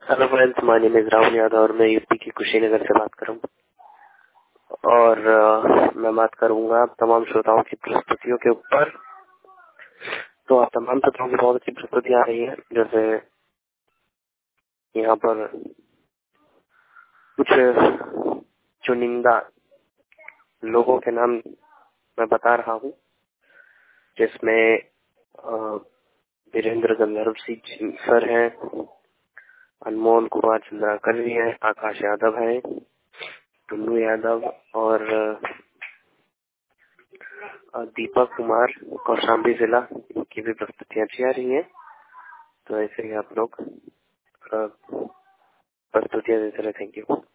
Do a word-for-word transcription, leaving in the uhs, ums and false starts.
Hello friends, my name is Rahul Yadav और मैं UP के कुशीनगर से बात कर रहा हूँ। और अ, मैं बात करूंगा तमाम श्रोताओं की प्रस्तुतियों के ऊपर। तो आप तमाम श्रोताओं की बहुत अच्छी प्रस्तुति आ रही है। जैसे यहाँ पर कुछ चुनिंदा लोगों के नाम मैं बता रहा हूँ, जिसमें अ, वीरेंद्र गंधर्व सिंह सर हैं, अनमोल कुमार चंद्राकर जी हैं, आकाश यादव है, टुन्नू यादव और अ, दीपक कुमार कौशाम्बी जिला की भी प्रस्तुतियाँ अच्छी आ रही हैं। तो ऐसे ही आप लोग अ, प्रस्तुतियाँ देते रहे। Thank you.